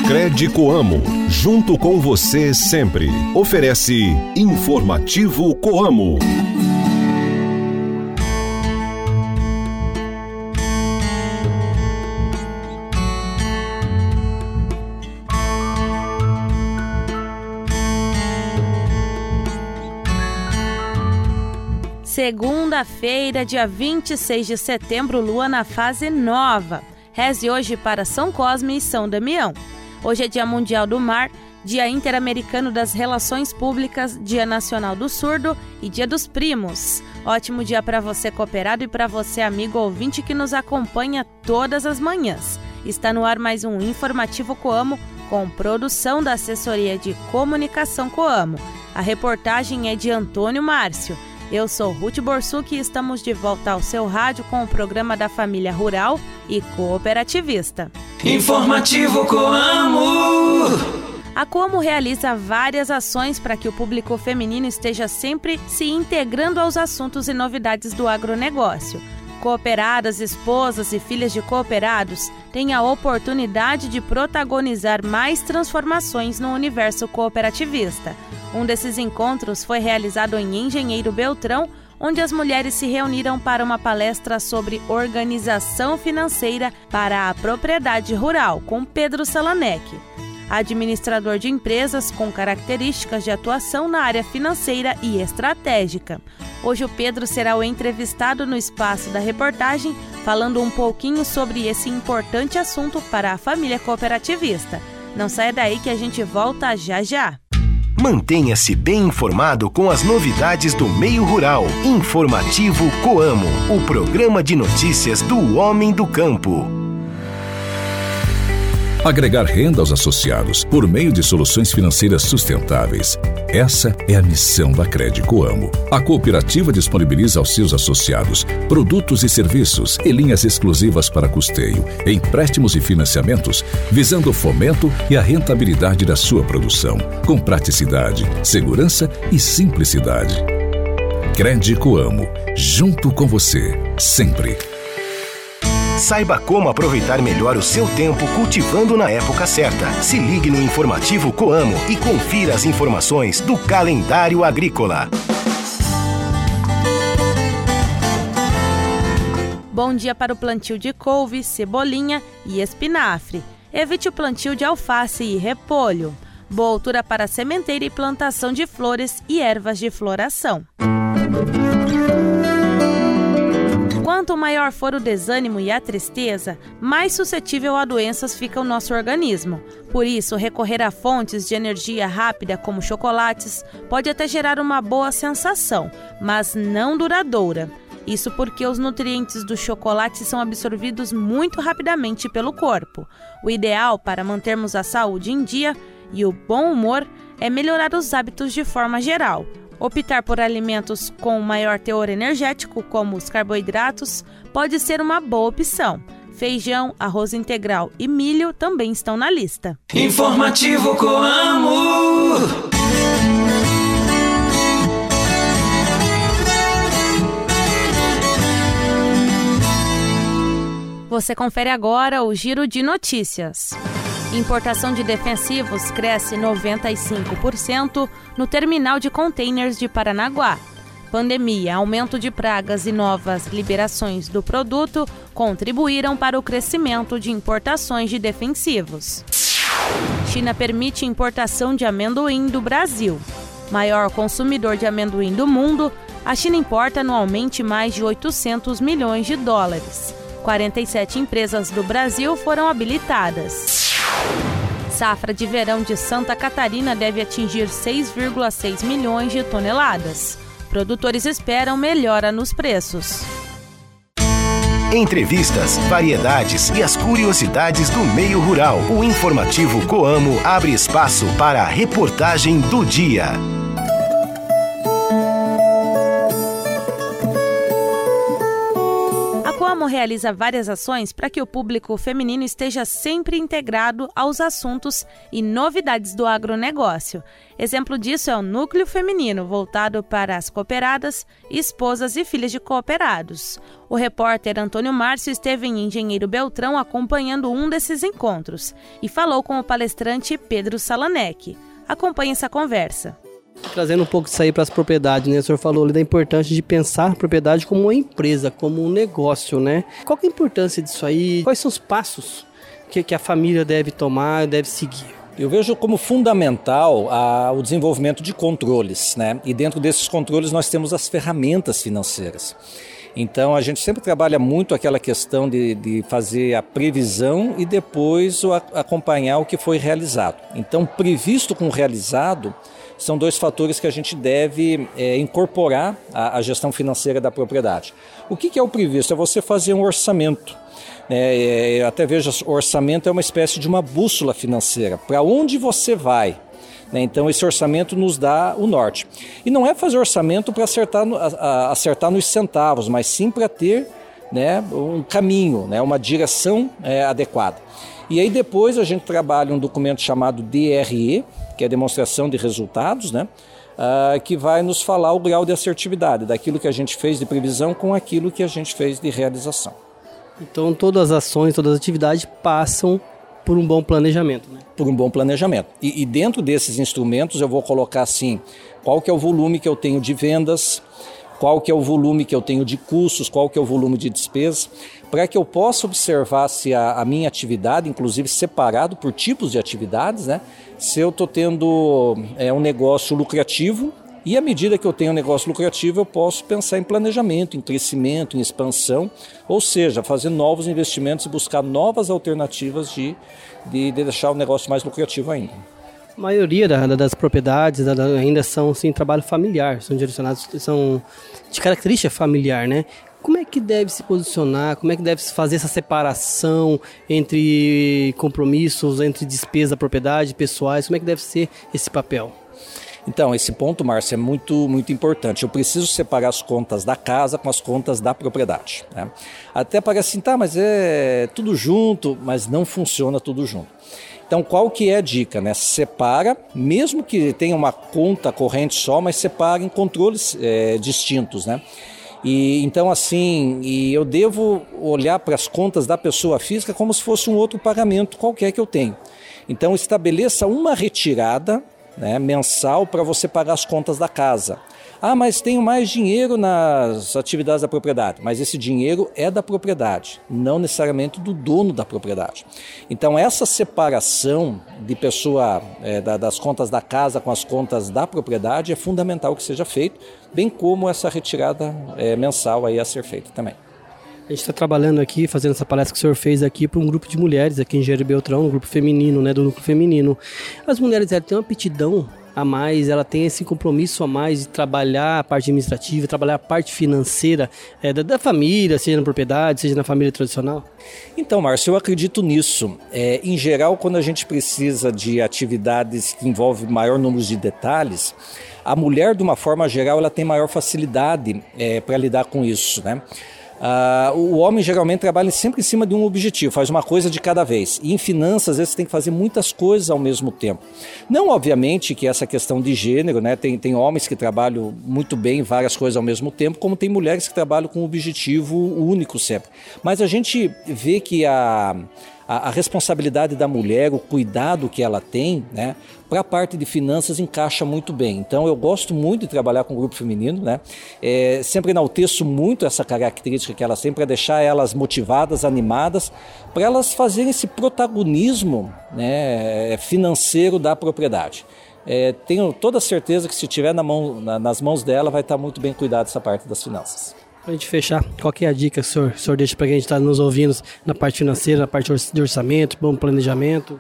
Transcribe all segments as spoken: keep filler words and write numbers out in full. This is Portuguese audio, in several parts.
Cred Coamo, junto com você sempre. Oferece Informativo Coamo. Segunda-feira, dia vinte e seis de setembro, lua na fase nova. Reze hoje para São Cosme e São Damião. Hoje é Dia Mundial do Mar, Dia Interamericano das Relações Públicas, Dia Nacional do Surdo e Dia dos Primos. Ótimo dia para você cooperado e para você amigo ouvinte que nos acompanha todas as manhãs. Está no ar mais um Informativo Coamo com produção da Assessoria de Comunicação Coamo. A reportagem é de Antônio Márcio. Eu sou Ruth Borsuk e estamos de volta ao seu rádio com o programa da família rural e cooperativista. Informativo Coamo! A Coamo realiza várias ações para que o público feminino esteja sempre se integrando aos assuntos e novidades do agronegócio. Cooperadas, esposas e filhas de cooperados têm a oportunidade de protagonizar mais transformações no universo cooperativista. Um desses encontros foi realizado em Engenheiro Beltrão, onde as mulheres se reuniram para uma palestra sobre organização financeira para a propriedade rural, com Pedro Salanek, administrador de empresas com características de atuação na área financeira e estratégica. Hoje o Pedro será o entrevistado no espaço da reportagem, falando um pouquinho sobre esse importante assunto para a família cooperativista. Não saia daí que a gente volta já já. Mantenha-se bem informado com as novidades do meio rural. Informativo Coamo, o programa de notícias do homem do campo. Agregar renda aos associados por meio de soluções financeiras sustentáveis. Essa é a missão da Cred Coamo. A cooperativa disponibiliza aos seus associados produtos e serviços e linhas exclusivas para custeio, empréstimos e financiamentos, visando o fomento e a rentabilidade da sua produção, com praticidade, segurança e simplicidade. Cred Coamo, junto com você, sempre. Saiba como aproveitar melhor o seu tempo cultivando na época certa. Se ligue no Informativo Coamo e confira as informações do calendário agrícola. Bom dia para o plantio de couve, cebolinha e espinafre. Evite o plantio de alface e repolho. Boa altura para a sementeira e plantação de flores e ervas de floração. Quanto maior for o desânimo e a tristeza, mais suscetível a doenças fica o nosso organismo. Por isso, recorrer a fontes de energia rápida como chocolates pode até gerar uma boa sensação, mas não duradoura. Isso porque os nutrientes do chocolate são absorvidos muito rapidamente pelo corpo. O ideal para mantermos a saúde em dia e o bom humor é melhorar os hábitos de forma geral. Optar por alimentos com maior teor energético, como os carboidratos, pode ser uma boa opção. Feijão, arroz integral e milho também estão na lista. Informativo Coamo! Você confere agora o Giro de Notícias. Importação de defensivos cresce noventa e cinco por cento no terminal de containers de Paranaguá. Pandemia, aumento de pragas e novas liberações do produto contribuíram para o crescimento de importações de defensivos. China permite importação de amendoim do Brasil. Maior consumidor de amendoim do mundo, a China importa anualmente mais de oitocentos milhões de dólares. quarenta e sete empresas do Brasil foram habilitadas. Safra de verão de Santa Catarina deve atingir seis vírgula seis milhões de toneladas. Produtores esperam melhora nos preços. Entrevistas, variedades e as curiosidades do meio rural. O Informativo Coamo abre espaço para a reportagem do dia. A Coamo realiza várias ações para que o público feminino esteja sempre integrado aos assuntos e novidades do agronegócio. Exemplo disso é o Núcleo Feminino, voltado para as cooperadas, esposas e filhas de cooperados. O repórter Antônio Márcio esteve em Engenheiro Beltrão acompanhando um desses encontros e falou com o palestrante Pedro Salanek. Acompanhe essa conversa. Trazendo um pouco disso aí para as propriedades, né? O senhor falou ali da importância de pensar a propriedade como uma empresa, como um negócio, né? Qual que é a importância disso aí? Quais são os passos que, que a família deve tomar, deve seguir? Eu vejo como fundamental a, o desenvolvimento de controles, né? E dentro desses controles nós temos as ferramentas financeiras. Então a gente sempre trabalha muito aquela questão de, de fazer a previsão e depois o, a, acompanhar o que foi realizado. Então, previsto com realizado, são dois fatores que a gente deve é, incorporar à, à gestão financeira da propriedade. O que, que é o previsto? É você fazer um orçamento. É, até veja, o orçamento é uma espécie de uma bússola financeira. Para onde você vai? Né? Então esse orçamento nos dá o norte. E não é fazer orçamento para acertar, acertar nos centavos, mas sim para ter, né, um caminho, né, uma direção é, adequada. E aí depois a gente trabalha um documento chamado D R E, que é a demonstração de resultados, né? Uh, que vai nos falar o grau de assertividade daquilo que a gente fez de previsão com aquilo que a gente fez de realização. Então todas as ações, todas as atividades passam por um bom planejamento, né? Por um bom planejamento. E, e dentro desses instrumentos eu vou colocar assim, qual que é o volume que eu tenho de vendas, qual que é o volume que eu tenho de custos, qual que é o volume de despesas, para que eu possa observar se a, a minha atividade, inclusive separado por tipos de atividades, né? Se eu estou tendo é, um negócio lucrativo, e à medida que eu tenho um negócio lucrativo, eu posso pensar em planejamento, em crescimento, em expansão, ou seja, fazer novos investimentos e buscar novas alternativas de, de, de deixar o negócio mais lucrativo ainda. A maioria da, das propriedades da, ainda são sim, trabalho familiar, são direcionados, são de característica familiar, né? Como é que deve se posicionar, como é que deve se fazer essa separação entre compromissos, entre despesa da propriedade, pessoais, como é que deve ser esse papel? Então, esse ponto, Márcio, é muito, muito importante. Eu preciso separar as contas da casa com as contas da propriedade, né? Até parece assim, tá, mas é tudo junto, mas não funciona tudo junto. Então, qual que é a dica, né? Separa, mesmo que tenha uma conta corrente só, mas separa em controles é, distintos, né? E, então, assim, e eu devo olhar para as contas da pessoa física como se fosse um outro pagamento qualquer que eu tenho. Então, estabeleça uma retirada, né, mensal para você pagar as contas da casa. Ah, mas tenho mais dinheiro nas atividades da propriedade. Mas esse dinheiro é da propriedade, não necessariamente do dono da propriedade. Então essa separação de pessoa é, da, das contas da casa com as contas da propriedade é fundamental que seja feito, bem como essa retirada é, mensal aí a ser feita também. A gente está trabalhando aqui, fazendo essa palestra que o senhor fez aqui para um grupo de mulheres aqui em Engenheiro Beltrão, um grupo feminino, né, do núcleo feminino. As mulheres elas têm uma aptidão a mais, ela tem esse compromisso a mais de trabalhar a parte administrativa, trabalhar a parte financeira é, da, da família, seja na propriedade, seja na família tradicional? Então, Márcio, eu acredito nisso. É, em geral, quando a gente precisa de atividades que envolvem maior número de detalhes, a mulher, de uma forma geral, ela tem maior facilidade é, para lidar com isso, né? Uh, o homem geralmente trabalha sempre em cima de um objetivo, faz uma coisa de cada vez. E em finanças, às vezes, tem que fazer muitas coisas ao mesmo tempo. Não, obviamente, que essa questão de gênero, né? Tem, tem homens que trabalham muito bem várias coisas ao mesmo tempo, como tem mulheres que trabalham com um objetivo único sempre. Mas a gente vê que a... A, a responsabilidade da mulher, o cuidado que ela tem, né, para a parte de finanças encaixa muito bem. Então eu gosto muito de trabalhar com o grupo feminino, né, é, sempre enalteço muito essa característica que elas têm para deixar elas motivadas, animadas, para elas fazerem esse protagonismo, né, financeiro da propriedade. É, tenho toda a certeza que se estiver na mão, na, nas mãos dela vai estar muito bem cuidado essa parte das finanças. Para a gente fechar, qual que é a dica que o senhor, o senhor deixa para quem está nos ouvindo na parte financeira, na parte de orçamento, bom planejamento?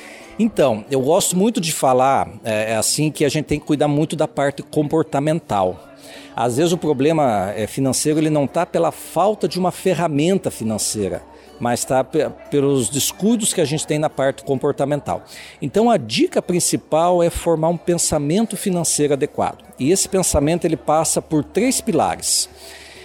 Então, eu gosto muito de falar é, assim que a gente tem que cuidar muito da parte comportamental. Às vezes o problema é, financeiro ele não está pela falta de uma ferramenta financeira, mas está p- pelos descuidos que a gente tem na parte comportamental. Então a dica principal é formar um pensamento financeiro adequado. E esse pensamento ele passa por três pilares.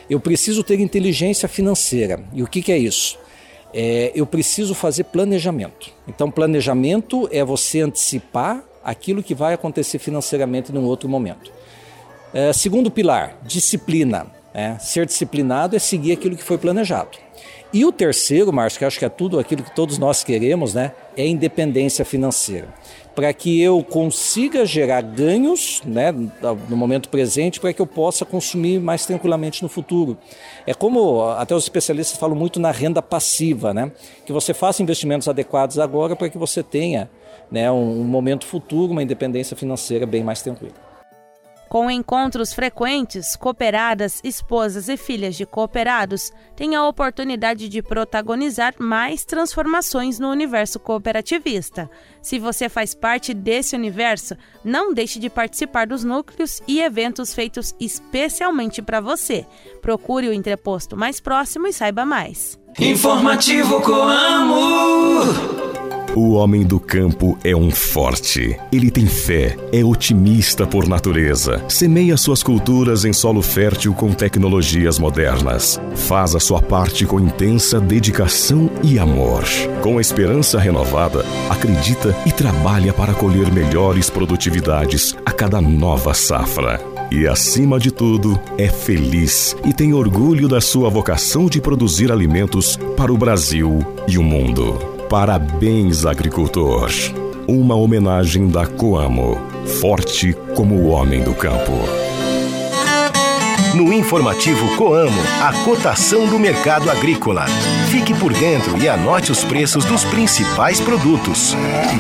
Eu preciso ter inteligência financeira. E o que, que é isso? É, eu preciso fazer planejamento. Então, planejamento é você antecipar aquilo que vai acontecer financeiramente num outro momento. É, segundo pilar, disciplina. É, ser disciplinado é seguir aquilo que foi planejado. E o terceiro, Márcio, que acho que é tudo aquilo que todos nós queremos, né, é independência financeira. Para que eu consiga gerar ganhos, né, no momento presente, para que eu possa consumir mais tranquilamente no futuro. É como até os especialistas falam muito na renda passiva, né, que você faça investimentos adequados agora para que você tenha, né, um, um momento futuro, uma independência financeira bem mais tranquila. Com encontros frequentes, cooperadas, esposas e filhas de cooperados têm a oportunidade de protagonizar mais transformações no universo cooperativista. Se você faz parte desse universo, não deixe de participar dos núcleos e eventos feitos especialmente para você. Procure o entreposto mais próximo e saiba mais. Informativo Coamo. O homem do campo é um forte. Ele tem fé, é otimista por natureza. Semeia suas culturas em solo fértil com tecnologias modernas. Faz a sua parte com intensa dedicação e amor. Com a esperança renovada, acredita e trabalha para colher melhores produtividades a cada nova safra. E, acima de tudo, é feliz e tem orgulho da sua vocação de produzir alimentos para o Brasil e o mundo. Parabéns, agricultor. Uma homenagem da Coamo. Forte como o homem do campo. No informativo Coamo, a cotação do mercado agrícola. Fique por dentro e anote os preços dos principais produtos.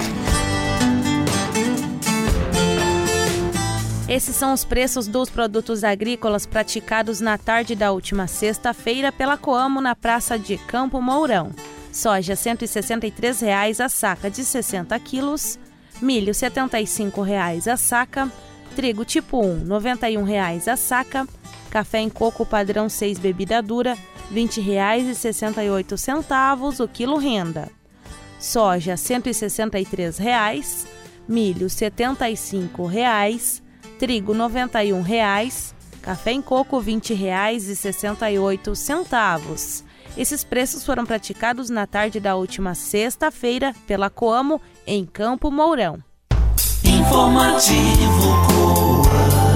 Esses são os preços dos produtos agrícolas praticados na tarde da última sexta-feira pela Coamo na Praça de Campo Mourão. Soja cento e sessenta e três reais a saca de sessenta quilos, milho setenta e cinco reais a saca, trigo tipo um noventa e um reais a saca, café em coco padrão seis bebida dura vinte reais e sessenta e oito centavos o quilo renda. Soja cento e sessenta e três reais, milho setenta e cinco reais, trigo noventa e um reais, café em coco vinte reais e sessenta e oito centavos. Esses preços foram praticados na tarde da última sexta-feira pela Coamo em Campo Mourão. Informativo Coamo.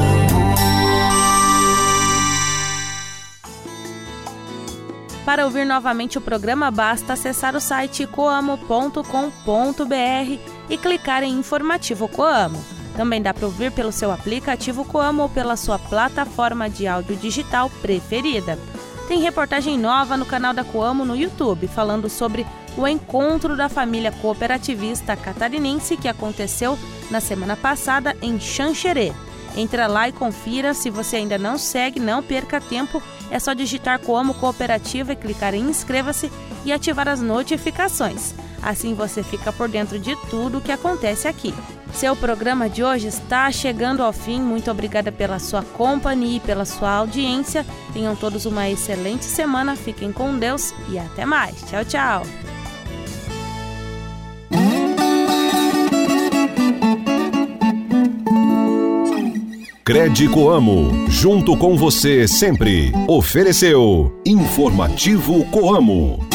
Para ouvir novamente o programa, basta acessar o site coamo ponto com ponto br e clicar em Informativo Coamo. Também dá para ouvir pelo seu aplicativo Coamo ou pela sua plataforma de áudio digital preferida. Tem reportagem nova no canal da Coamo no YouTube, falando sobre o encontro da família cooperativista catarinense que aconteceu na semana passada em Xanxerê. Entra lá e confira. Se você ainda não segue, não perca tempo. É só digitar Coamo Cooperativa e clicar em inscreva-se e ativar as notificações. Assim você fica por dentro de tudo o que acontece aqui. Seu programa de hoje está chegando ao fim. Muito obrigada pela sua companhia e pela sua audiência. Tenham todos uma excelente semana. Fiquem com Deus e até mais. Tchau, tchau. Crede Coamo, junto com você sempre. Ofereceu Informativo Coamo.